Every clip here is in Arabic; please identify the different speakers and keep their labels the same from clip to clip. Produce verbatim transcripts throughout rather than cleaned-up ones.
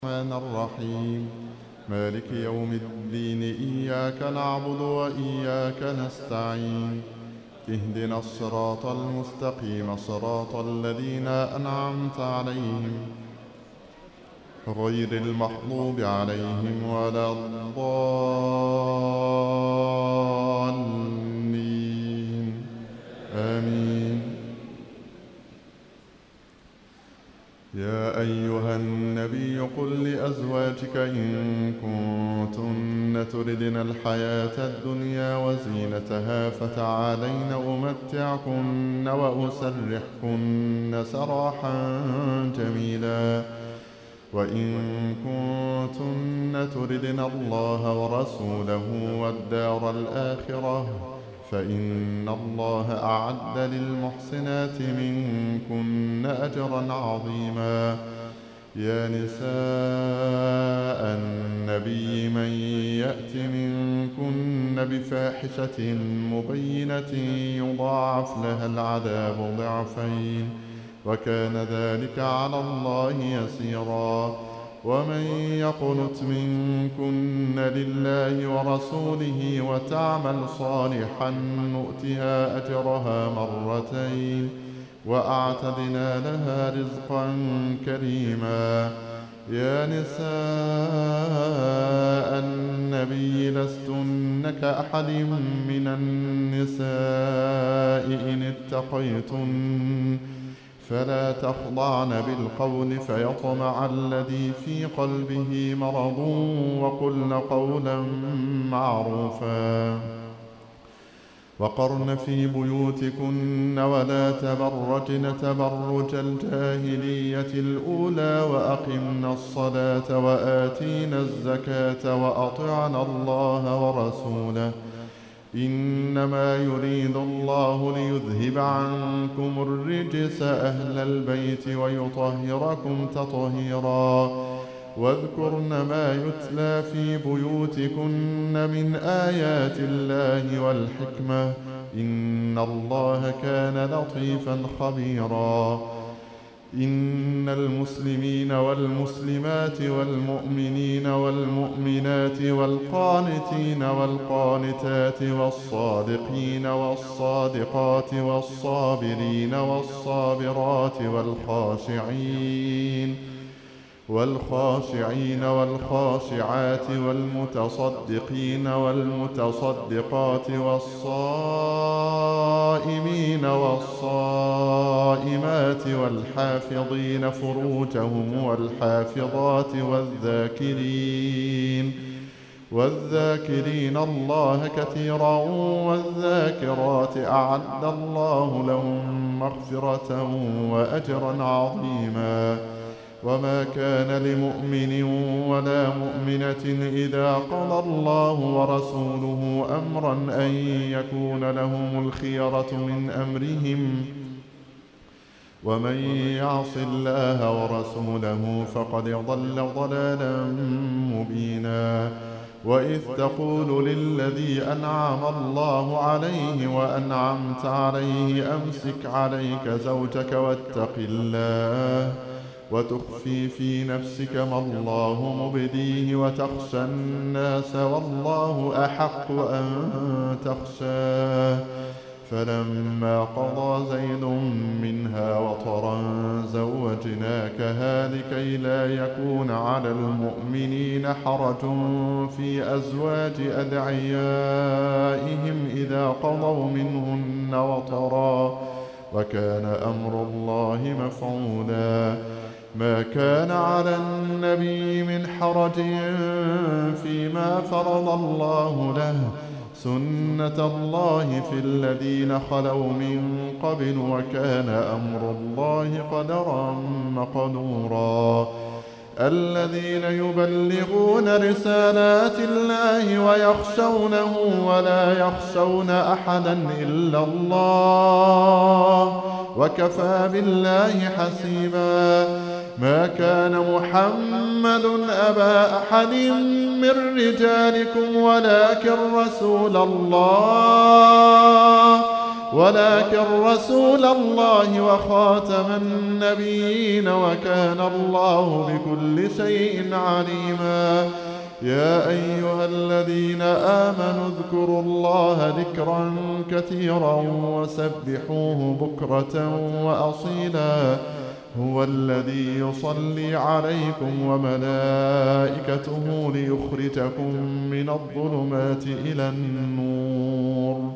Speaker 1: الرحمن الرحيم مالك يوم الدين إياك نعبد وإياك نستعين اهدنا الصراط المستقيم صراط الذين أنعمت عليهم غير المغضوب عليهم ولا الضالين آمين. يا أيها النبي قل لأزواجك إن كنتن تردن الحياة الدنيا وزينتها فتعالين أمتعكن وأسرحكن سراحا جميلا، وإن كنتن تردن الله ورسوله والدار الآخرة فإن الله أعد للمحسنات منكن أجرا عظيما. يا نساء النبي من يأت منكن بفاحشة مبينة يضاعف لها العذاب ضعفين وكان ذلك على الله يسيرا. ومن يقنت منكن لله ورسوله وتعمل صالحا نؤتها أجرها مرتين وأعتدنا لها رزقا كريما. يا نساء النبي لستن كأحد من النساء إن اتقيتن فلا تخضعن بالقول فيطمع الذي في قلبه مرض وقلن قولا معروفا. وقرن في بيوتكن ولا تبرجن تبرج الجاهلية الأولى وأقمن الصلاة وآتينا الزكاة وأطعنا الله ورسوله إنما يريد الله ليذهب عنكم الرجس أهل البيت ويطهركم تطهيرا. واذكرن ما يتلى في بيوتكن من آيات الله والحكمة إن الله كان لطيفا خبيرا. إن المسلمين والمسلمات والمؤمنين والمؤمنات والقانتين والقانتات والصادقين والصادقات والصابرين والصابرات والخاشعين والخاشعين والخاشعات والمتصدقين والمتصدقات والصائمين والصائمات والحافظين فروجهم والحافظات والذاكرين والذاكرين الله كثيرا والذاكرات أعد الله لهم مغفرة وأجرا عظيما. وما كان لمؤمن ولا مؤمنة إذا قضى الله ورسوله أمرا أن يكون لهم الخيرة من أمرهم ومن يعص الله ورسوله فقد ضل ضلالا مبينا. وإذ تقول للذي أنعم الله عليه وأنعمت عليه أمسك عليك زوجك واتق الله وتخفي في نفسك ما الله مبديه وتخشى الناس والله أحق أن تخشاه. فلما قضى زيد منها وطرا زوجناكها لكي لا يكون على المؤمنين حرج في أزواج أدعيائهم إذا قضوا منهن وطرا وكان أمر الله مفعولا. ما كان على النبي من حرج فيما فرض الله له سنة الله في الذين خلوا من قبل وكان أمر الله قدرا مقدورا. الذين يبلغون رسالات الله ويخشونه ولا يخشون أحدا إلا الله وكفى بالله حسيبا. ما كان محمد أبا أحد من رجالكم ولكن رسول الله ولكن رسول الله وخاتم النبيين وكان الله بكل شيء عليما. يا أيها الذين آمنوا اذكروا الله ذكرا كثيرا وسبحوه بكرة وأصيلا. هو الذي يصلي عليكم وملائكته ليخرجكم من الظلمات إلى النور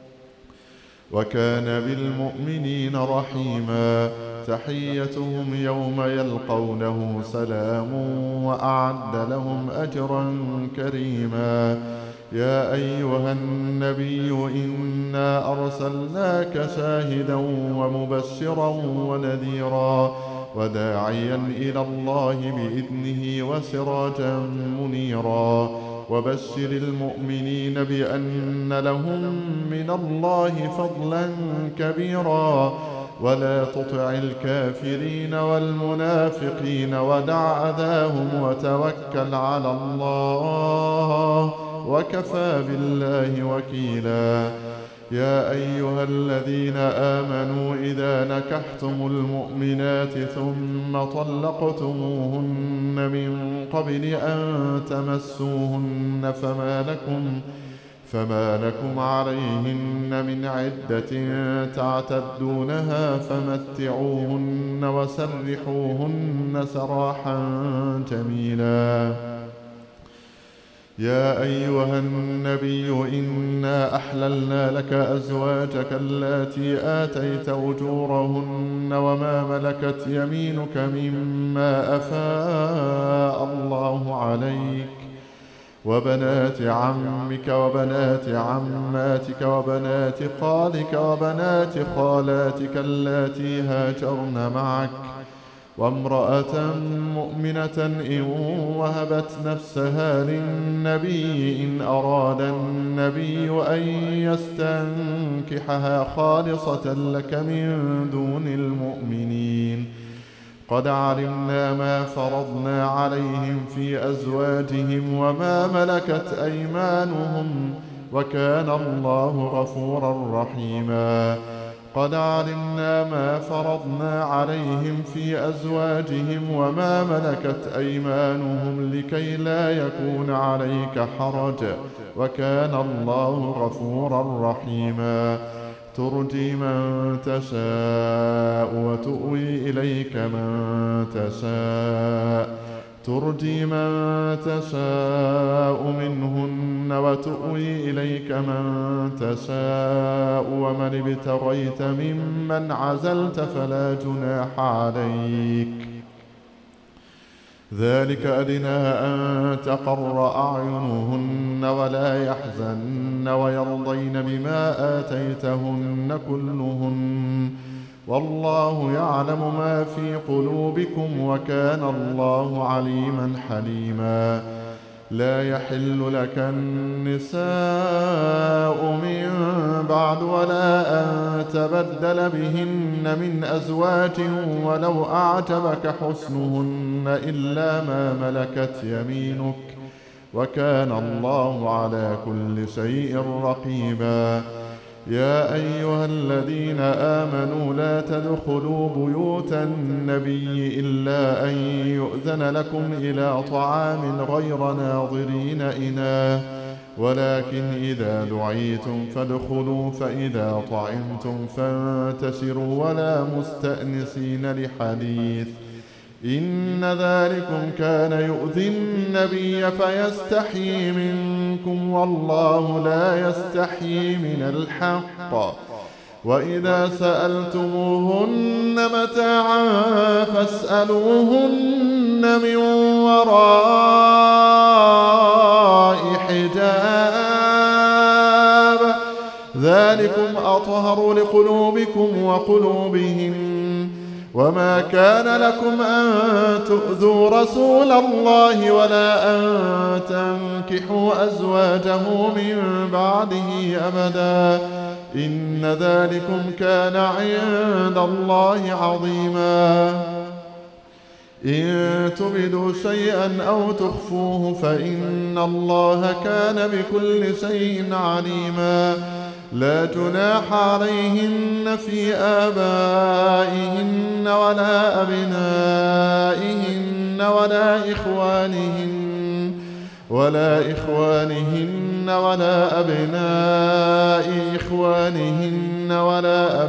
Speaker 1: وكان بالمؤمنين رحيما. تحيتهم يوم يلقونه سلام وأعد لهم أجرا كريما. يا أيها النبي إنا أرسلناك شاهدا ومبشرا ونذيرا وداعيا إلى الله بإذنه وسراجا منيرا. وبشر المؤمنين بأن لهم من الله فضلا كبيرا. ولا تطع الكافرين والمنافقين ودع أذاهم وتوكل على الله وكفى بالله وكيلا. يا أيها الذين آمنوا إذا نكحتم المؤمنات ثم طلقتموهن من قبل أن تمسوهن فما لكم فما لكم عليهن من عدة تعتدونها فمتعوهن وسرحوهن سراحا جميلا. يا أيها النبي إنا أحللنا لك أزواجك اللاتي آتيت أجورهن وما ملكت يمينك مما أفاء الله عليك وبنات عمك وبنات عماتك وبنات خالك وبنات خالاتك اللاتي هاجرن معك وامرأة مؤمنة إن وهبت نفسها للنبي إن أراد النبي أن يستنكحها خالصة لك من دون المؤمنين. قد علمنا ما فرضنا عليهم في أزواجهم وما ملكت أيمانهم وكان الله غفورا رحيما. قد علمنا ما فرضنا عليهم في أزواجهم وما ملكت أيمانهم لكي لا يكون عليك حرج وكان الله غفورا رحيما. ترجي من تشاء وتؤوي إليك من تشاء ترجي من تشاء منهن وتؤوي إليك من تشاء ومن ابتغيت ممن عزلت فلا جناح عليك. ذلك أدنى أن تقر أعينهن ولا يحزن ويرضين بما آتيتهن كلهن والله يعلم ما في قلوبكم وكان الله عليما حليما. لا يحل لك النساء من بعد ولا أن تبدل بهن من أزواج ولو أعجبك حسنهن إلا ما ملكت يمينك وكان الله على كل شيء رقيبا. يا أيها الذين آمنوا لا تدخلوا بيوت النبي إلا أن يؤذن لكم إلى طعام غير ناظرين إناه ولكن إذا دعيتم فادخلوا فإذا طعمتم فانتشروا ولا مستأنسين لحديث إن ذلكم كان يؤذي النبي فيستحيي منكم والله لا يستحيي من الحق. وإذا سألتموهن متاعا فاسألوهن من وراء حجاب ذلكم أطهر لقلوبكم وقلوبهم. وما كان لكم أن تؤذوا رسول الله ولا أن تنكحوا أزواجه من بعده أبدا إن ذلكم كان عند الله عظيما. إن تبدوا شيئا أو تخفوه فإن الله كان بكل شيء عليما. لا جناح عليهن في آبائهن ولا أبنائهن ولا إخوانهن ولا إخوانهن ولا أبناء إخوانهن ولا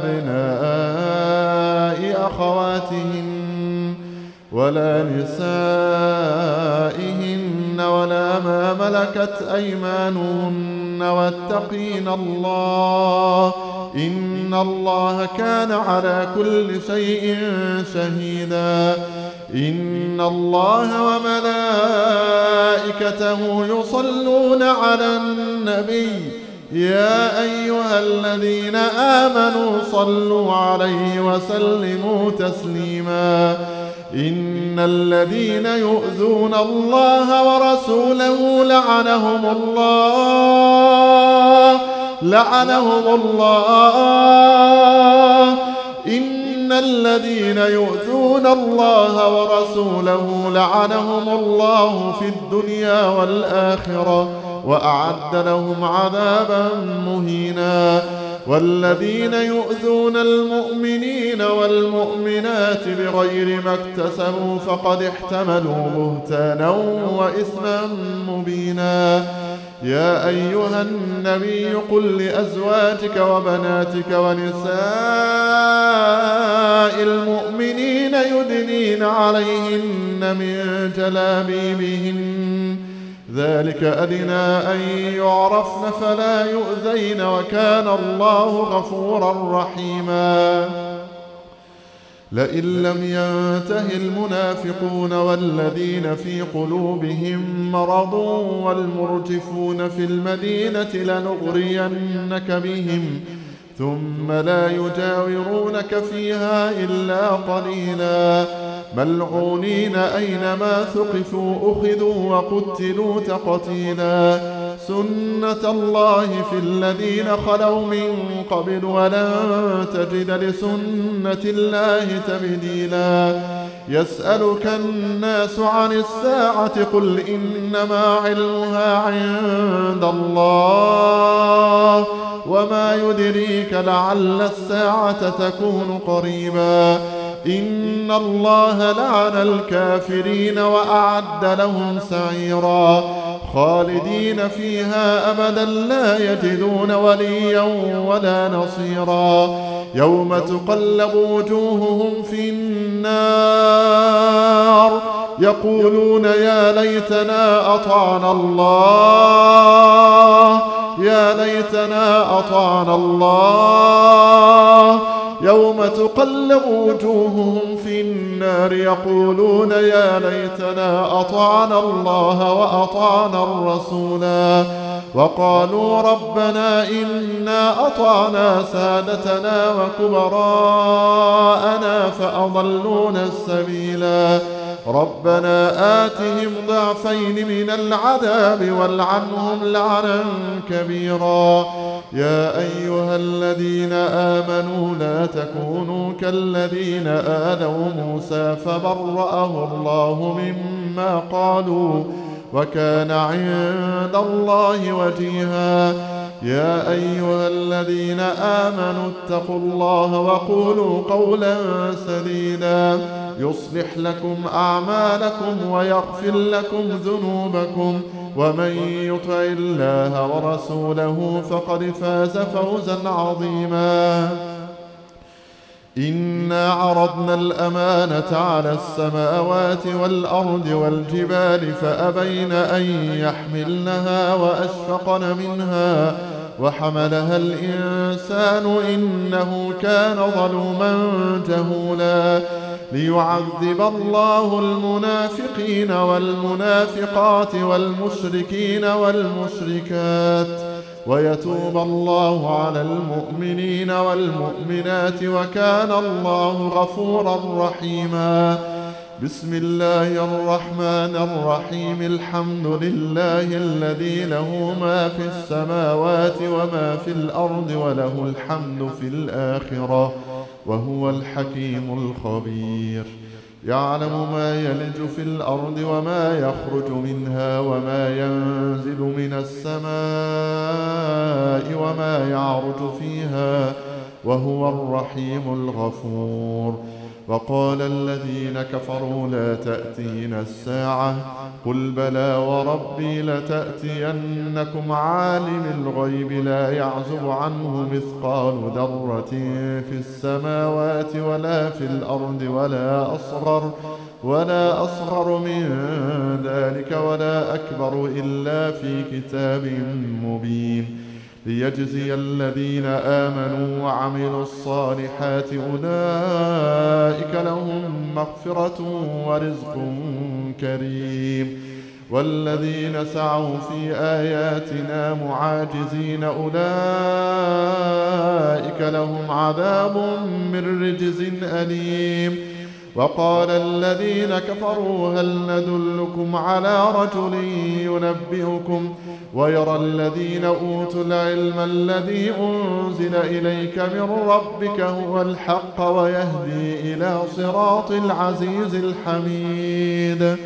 Speaker 1: أبناء أخواتهن ولا نسائهن ولا ما ملكت أيمانهن واتقين الله إن الله كان على كل شيء شهيدا. إن الله وملائكته يصلون على النبي يا أيها الذين آمنوا صلوا عليه وسلموا تسليما. إن الذين يؤذون الله ورسوله لعنهم الله لعنهم الله إن الذين يؤذون الله ورسوله لعنهم الله في الدنيا والآخرة وأعد لهم عذابا مهينا. والذين يؤذون المؤمنين والمؤمنات بغير ما اكتسبوا فقد احتملوا بهتانا وإثما مبينا. يا أيها النبي قل لأزواجك وبناتك ونساء المؤمنين يدنين عليهن من جلابيبهن ذلك أدنى أن يعرفن فلا يؤذين وكان الله غفورا رحيما. لئن لم ينته المنافقون والذين في قلوبهم مرض والمرجفون في المدينة لنغرينك بهم ثم لا يجاورونك فيها إلا قليلا. ملعونين أينما ثقفوا أخذوا وقتلوا تقتيلا. سنة الله في الذين خلوا من قبل ولن تجد لسنة الله تبديلا. يسألك الناس عن الساعة قل إنما علمها عند الله وما يدريك لعل الساعة تكون قريبا. إن الله لعن الكافرين وأعد لهم سعيرا خالدين فيها أبدا لا يجدون وليا ولا نصيرا. يوم تقلب وجوههم في النار يقولون يا ليتنا أطعنا الله يا ليتنا أطعنا الله. يوم تقلب وجوههم في النار يقولون يا ليتنا أطعنا الله وأطعنا الرسولا. وقالوا ربنا إنا أطعنا سادتنا وكبراءنا فأضلونا السبيلا. ربنا آتهم ضعفين من العذاب والعنهم لعنا كبيرا. يا أيها الذين آمنوا لا تكونوا كالذين آذوا موسى فبرأه الله مما قالوا وكان عند الله وجيها. يا أيها الذين آمنوا اتقوا الله وقولوا قولا سديدا يصلح لكم أعمالكم ويغفر لكم ذنوبكم ومن يطع الله ورسوله فقد فاز فوزا عظيما. إنا عرضنا الأمانة على السماوات والأرض والجبال فأبين أن يحملنها وأشفقن منها وحملها الإنسان إنه كان ظلوما جهولا. ليعذب الله المنافقين والمنافقات والمشركين والمشركات ويتوب الله على المؤمنين والمؤمنات وكان الله غفورا رحيما. بسم الله الرحمن الرحيم. الحمد لله الذي له ما في السماوات وما في الأرض وله الحمد في الآخرة وهو الحكيم الخبير. يعلم ما يلج في الأرض وما يخرج منها وما ينزل من السماء وما يعرج فيها وهو الرحيم الغفور. وقال الذين كفروا لا تأتينا الساعة قل بلى وربي لتأتينكم عالم الغيب لا يعزب عنه مثقال ذرة في السماوات ولا في الأرض ولا أصغر ولا أصغر من ذلك ولا أكبر إلا في كتاب مبين ليجزي الذين آمنوا وعملوا الصالحات أولئك لهم مغفرة ورزق كريم. والذين سعوا في آياتنا معاجزين أولئك لهم عذاب من رجز أليم. وقال الذين كفروا هل ندلكم على رجل ينبئكم ويرى الذين أوتوا العلم الذي أنزل إليك من ربك هو الحق ويهدي إلى صراط العزيز الحميد.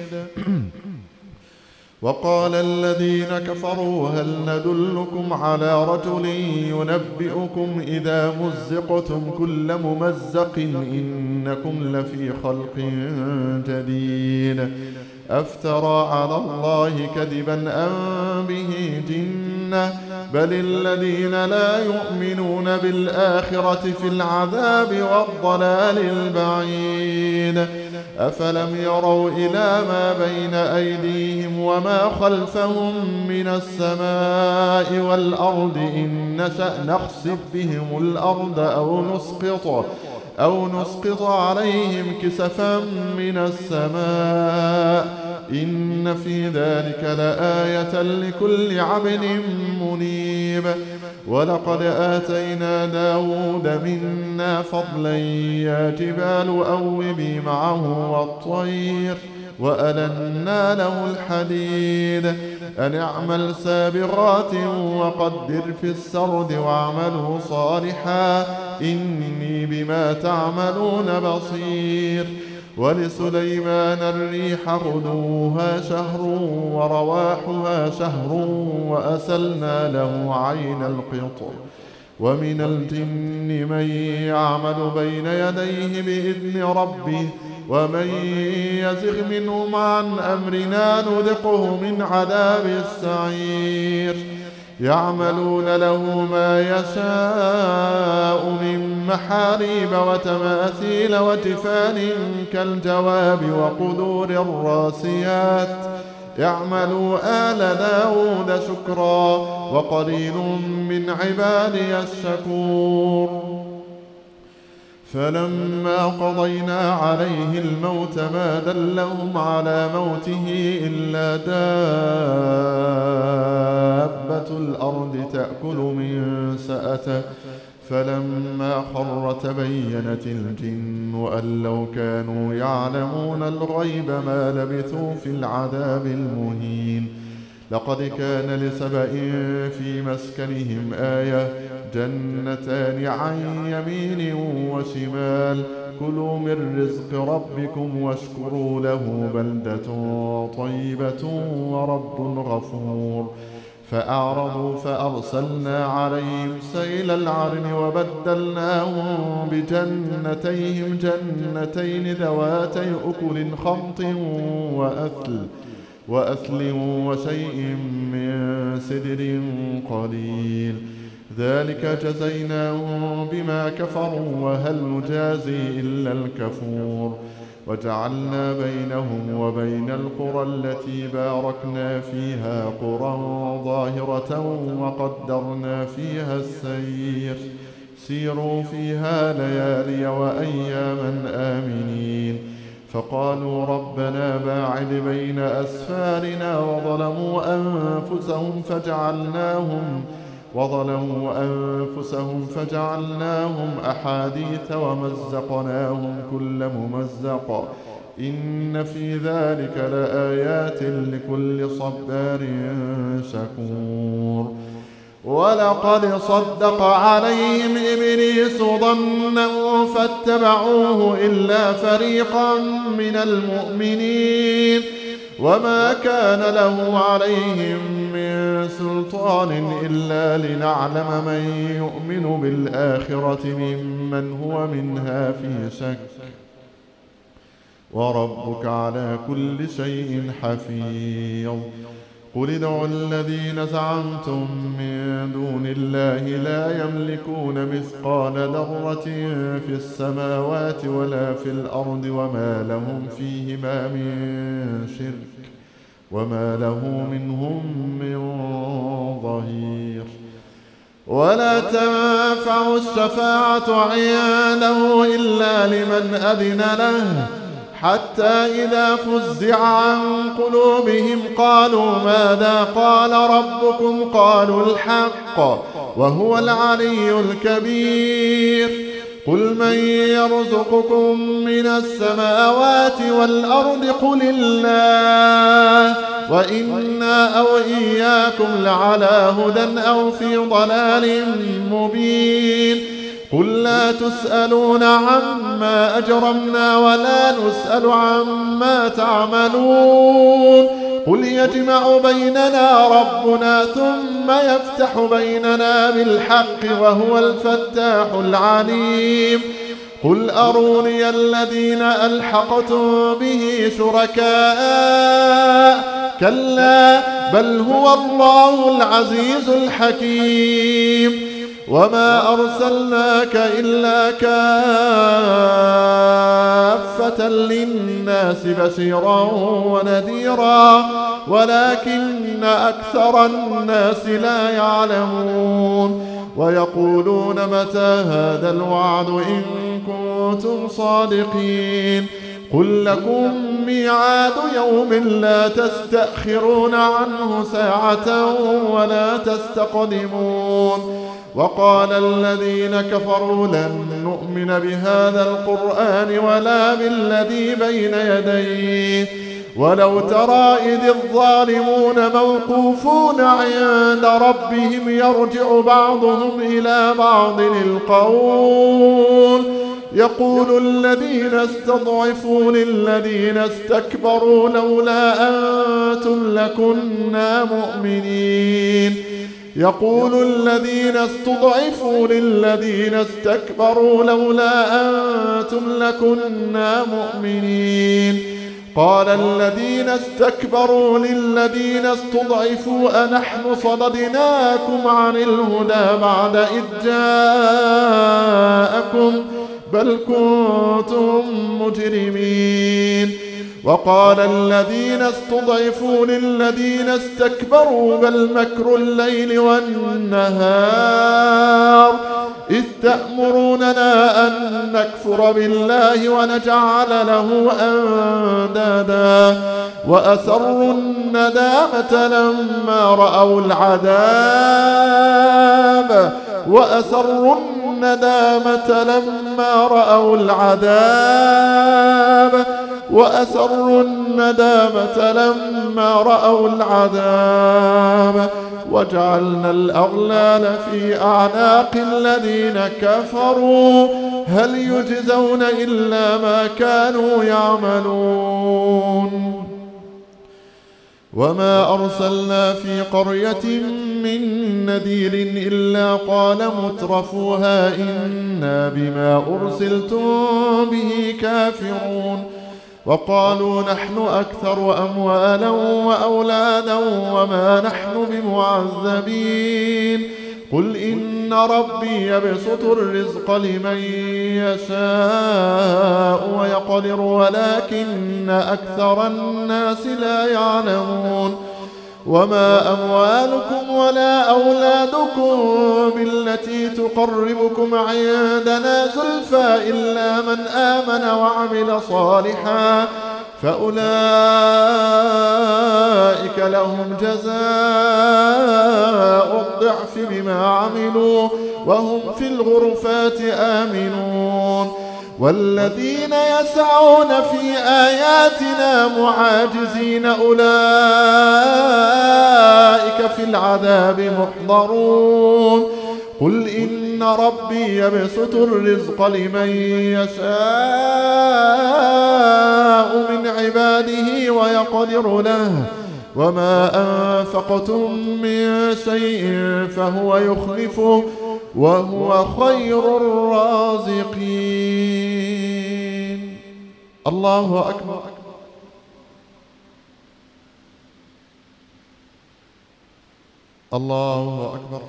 Speaker 1: وقال الذين كفروا هل ندلكم على رجل ينبئكم إذا مزقتم كل ممزق إنكم لفي خلق جديد أفترى على الله كذبا أم به جنة بل الذين لا يؤمنون بالآخرة في العذاب والضلال البعيد. أفلم يروا إلى ما بين أيديهم وما خلفهم من السماء والأرض إن نشأ نخسف بهم الأرض أو نسقط أو نسقط عليهم كسفا من السماء إن في ذلك لآية لكل عبد منيب. ولقد آتينا داود منا فضلا يا جبال أوبي معه والطير وألنا له الحديد أن اعمل سابغات وقدر في السرد واعملوا صالحا إني بما تعملون بصير. ولسليمان الريح غدوها شهر ورواحها شهر وأسلنا له عين القطر. ومن الجن من يعمل بين يديه بإذن ربه ومن يزغ منهم عن أمرنا نذقه من عذاب السعير. يعملون له ما يشاء من محاريب وتماثيل وجفان كالجواب وقدور الراسيات اعملوا آل داود شكرا وقليل من عبادي الشكور. فلما قضينا عليه الموت ما دلهم على موته إلا دابة الأرض تأكل من سأته فلما خر تبينت الجن أن لو كانوا يعلمون الغيب ما لبثوا في العذاب المهين. لقد كان لسبأ في مسكنهم آية جنتان عن يمين وشمال كلوا من رزق ربكم واشكروا له بلدة طيبة ورب غفور. فأعرضوا فأرسلنا عليهم سيل العرم وبدلناهم بجنتيهم جنتين ذواتي أكل خمط وأثل وأثل وشيء من سدر قليل ذلك جزيناهم بما كفروا وهل نجازي إلا الكفور. وجعلنا بينهم وبين القرى التي باركنا فيها قرى ظاهرة وقدرنا فيها السير سيروا فيها ليالي وأياما آمنين. فقالوا ربنا باعد بين أسفارنا وظلموا أنفسهم فجعلناهم وظلموا أنفسهم فجعلناهم أحاديث ومزقناهم كل ممزق إن في ذلك لآيات لكل صبار شكور. ولقد صدق عليهم إبليس ظنه فاتبعوه إلا فريقا من المؤمنين وما كان له عليهم من سلطان إلا لنعلم من يؤمن بالآخرة ممن هو منها في شك وربك على كل شيء حفيظ. قل ادعوا الذين زعمتم من دون الله لا يملكون مثقال ذرة في السماوات ولا في الأرض وما لهم فيهما من شرك وما له منهم من ظهير. ولا تنفع الشفاعة عنده إلا لمن أذن له حتى إذا فزع عن قلوبهم قالوا ماذا قال ربكم قالوا الحق وهو العلي الكبير. قل من يرزقكم من السماوات والأرض قل الله وإنا أو إياكم لعلى هدى أو في ضلال مبين. قل لا تسألون عما أجرمنا ولا نسأل عما تعملون. قل يجمع بيننا ربنا ثم يفتح بيننا بالحق وهو الفتاح العليم. قل أروني الذين ألحقتم به شركاء كلا بل هو الله العزيز الحكيم. وما أرسلناك إلا كافة للناس بشيرا ونذيرا ولكن أكثر الناس لا يعلمون. ويقولون متى هذا الوعد إن كنتم صادقين. قل لكم ميعاد يوم لا تستأخرون عنه ساعة ولا تستقدمون. وقال الذين كفروا لن نؤمن بهذا القرآن ولا بالذي بين يديه ولو ترى إذ الظالمون موقوفون عند ربهم يرجع بعضهم إلى بعض القول يقول الذين استضعفوا للذين استكبروا لولا أنتم لكنا مؤمنين. يقول الذين استضعفوا للذين استكبروا لولا أنتم لكنا مؤمنين. قال الذين استكبروا للذين استضعفوا أنحن صددناكم عن الهدى بعد إذ جاءكم بل كنتم مجرمين. وقال الذين استضعفوا للذين استكبروا بل مكر الليل والنهار إذ تأمروننا أن نكفر بالله ونجعل له أندادا وأسروا الندامة لما رأوا العذاب وأسروا الندامة لما رأوا العذاب وأسروا الندامة لما رأوا العذاب وجعلنا الأغلال في أعناق الذين كفروا هل يجزون إلا ما كانوا يعملون. وما أرسلنا في قرية من نذير إلا قال مترفوها إنا بما أرسلتم به كافرون. وقالوا نحن أكثر أموالا وأولادا وما نحن بمعذبين. قل إن ربي يبسط الرزق لمن يشاء ويقدر ولكن أكثر الناس لا يعلمون. وما أموالكم ولا أولادكم بالتي تقربكم عندنا زلفى إلا من آمن وعمل صالحا فأولئك لهم جزاء الضعف بما عملوا وهم في الغرفات آمنون. والذين يسعون في آياتنا معاجزين أولئك في العذاب محضرون قل إن ربي يبسط الرزق لمن يشاء من عباده ويقدر له وما أنفقتم من شيء فهو يخلفه وهو خير الرازقين. الله أكبر. الله أكبر.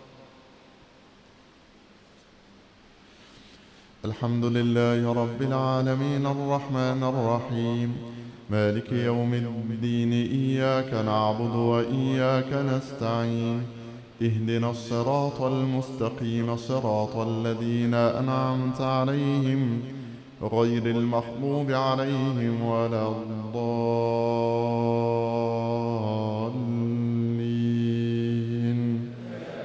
Speaker 1: الحمد لله رب العالمين الرحمن الرحيم مالك يوم الدين إياك نعبد وإياك نستعين اهدنا الصراط المستقيم صراط الذين أنعمت عليهم غير المغضوب عليهم ولا الضالين.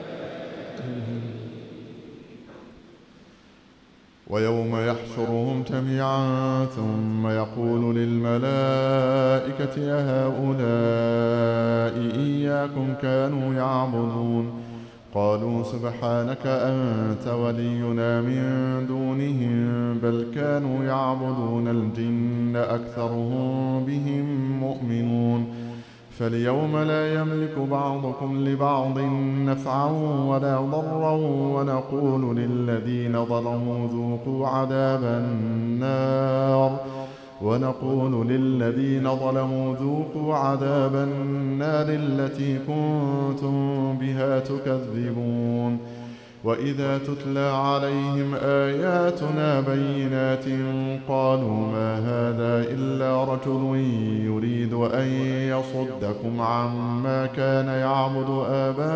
Speaker 1: ويوم يحشرهم جميعا ثم يقول للملائكة أهؤلاء إياكم كانوا يعبدون قالوا سبحانك أنت ولينا من دونهم بل كانوا يعبدون الجن أكثرهم بهم مؤمنون فاليوم لا يملك بعضكم لبعض نفعا ولا ضرا ونقول للذين ظلموا ذوقوا عذاب النار ونقول للذين ظلموا ذوقوا عذاب النار التي كنتم بها تكذبون وإذا تتلى عليهم آياتنا بينات قالوا ما هذا إلا رجل يريد أن يصدكم عما كان يعبد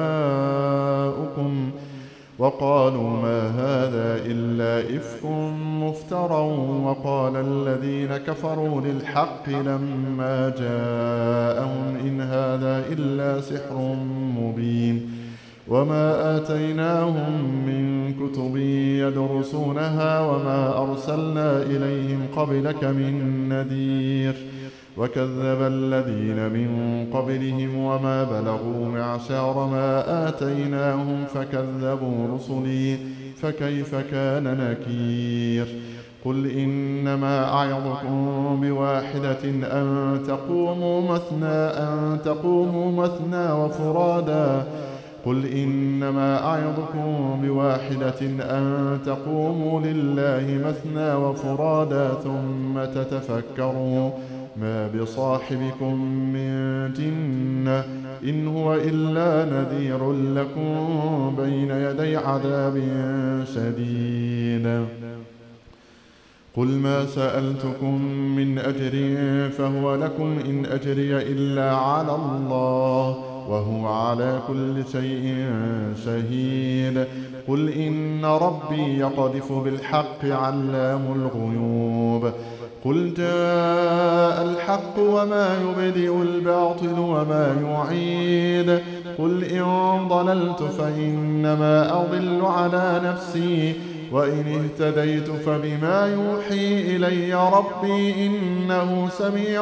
Speaker 1: آباؤكم وقالوا ما هذا إلا إفك مفترى وقال الذين كفروا للحق لما جاءهم إن هذا إلا سحر مبين وما آتيناهم من كتب يدرسونها وما أرسلنا إليهم قبلك من نذير وكذب الذين من قبلهم وما بلغوا معشار ما آتيناهم فكذبوا رسلي فكيف كان نكير قل إنما أعظكم بواحدة أن تقوموا مثنى أن تقوموا مثنى وفرادا قل إنما أعظكم بواحدة أن تقوموا لله مثنى وفرادا ثم تتفكروا ما بصاحبكم من جنة إن هو إلا نذير لكم بين يدي عذاب شديد قل ما سألتكم من أجر فهو لكم إن أجري إلا على الله وهو على كل شيء شهيد قل إن ربي يقذف بالحق علام الغيوب قل جاء الحق وما يبدئ الباطل وما يعيد قل إن ضللت فإنما أضل على نفسي وإن اهتديت فبما يوحي إلي ربي إنه سميع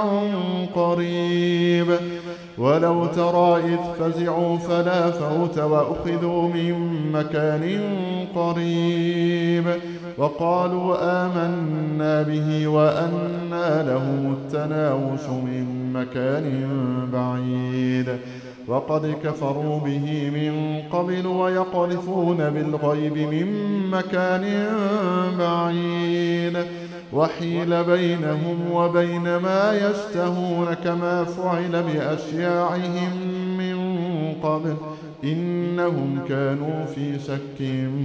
Speaker 1: قريب ولو ترى إذ فزعوا فلا فوت وأخذوا من مكان قريب وقالوا آمنا به وأنى لهم التناوش من مكان بعيد وقد كفروا به من قبل ويقذفون بالغيب من مكان بعيد وحيل بينهم وبين ما يشتهون كما فعل بأشياعهم من قبل إنهم كانوا في شك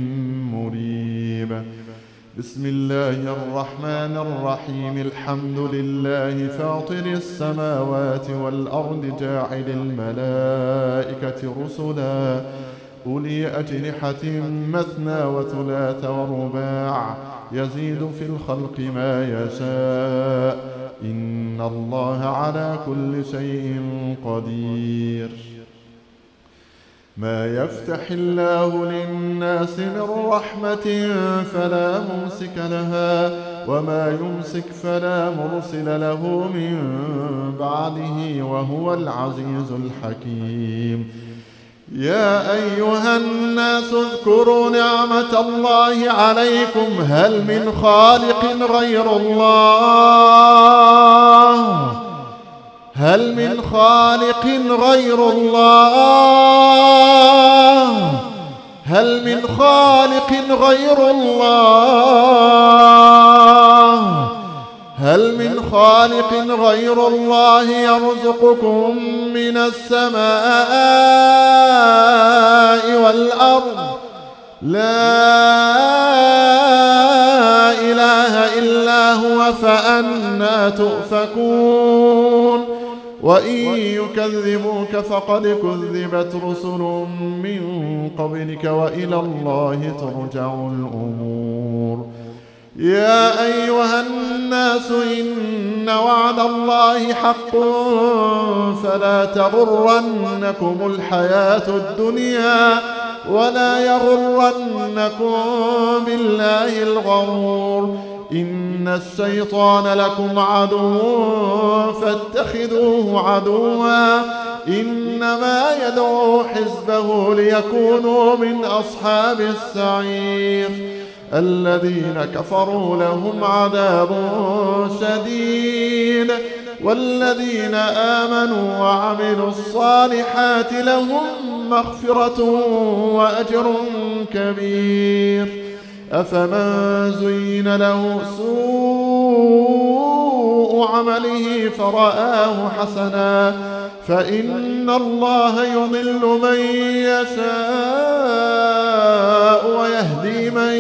Speaker 1: مريب بسم الله الرحمن الرحيم الحمد لله فاطر السماوات والأرض جاعل الملائكة رسلا أولي أجنحة مثنى وثلاث ورباع يزيد في الخلق ما يشاء إن الله على كل شيء قدير ما يفتح الله للناس من رحمة فلا ممسك لها وما يمسك فلا مرسل له من بعده وهو العزيز الحكيم. يا أيها الناس اذكروا نعمة الله عليكم هل من خالق غير الله هل من خالق غير الله هل من خالق غير الله هل من خالق غير الله يرزقكم من السماء والأرض لا إله إلا هو فأنى تؤفكون. وإن يكذبوك فقد كذبت رسل من قبلك وإلى الله ترجع الأمور. يا أيها الناس إن وعد الله حق فلا تغرنكم الحياة الدنيا ولا يغرنكم بالله الغرور. إن الشيطان لكم عدو فاتخذوه عدوا إنما يدعو حزبه ليكونوا من أصحاب السعير. الذين كفروا لهم عذاب شديد والذين آمنوا وعملوا الصالحات لهم مغفرة وأجر كبير. أفمن زين له سوء عمله فرآه حسنا فإن الله يضل من يشاء ويهدي من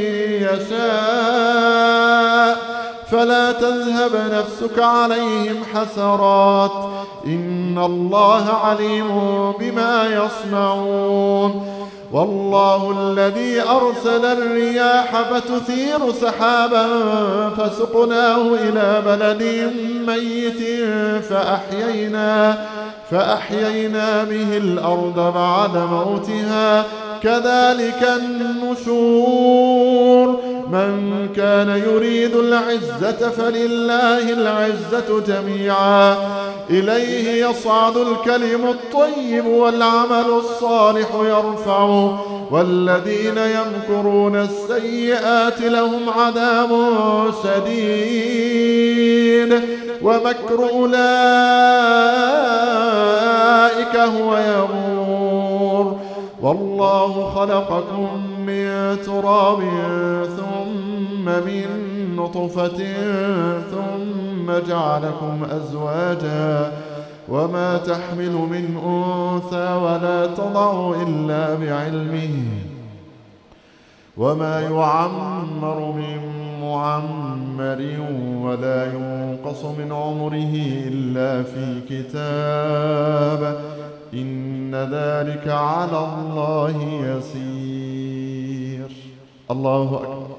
Speaker 1: يشاء فلا تذهب نفسك عليهم حسرات إن الله عليم بما يصنعون. والله الذي أرسل الرياح فتثير سحابا فسقناه إلى بلد ميت فأحيينا, فأحيينا به الأرض بعد موتها كذلك النشور. من كان يريد العزة فلله العزة جميعا إليه يصعد الكلم الطيب والعمل الصالح يرفعه والذين يمكرون السيئات لهم عذاب شديد ومكر أولئك هو يغور. والله خلقكم من تراب ثم من نطفة ثم جعلكم أزواجا وما تحمل من أنثى ولا تضع إلا بعلمه وما يعمر من معمر ولا ينقص من عمره إلا في كتاب إن ذلك على الله يسير. الله أكبر.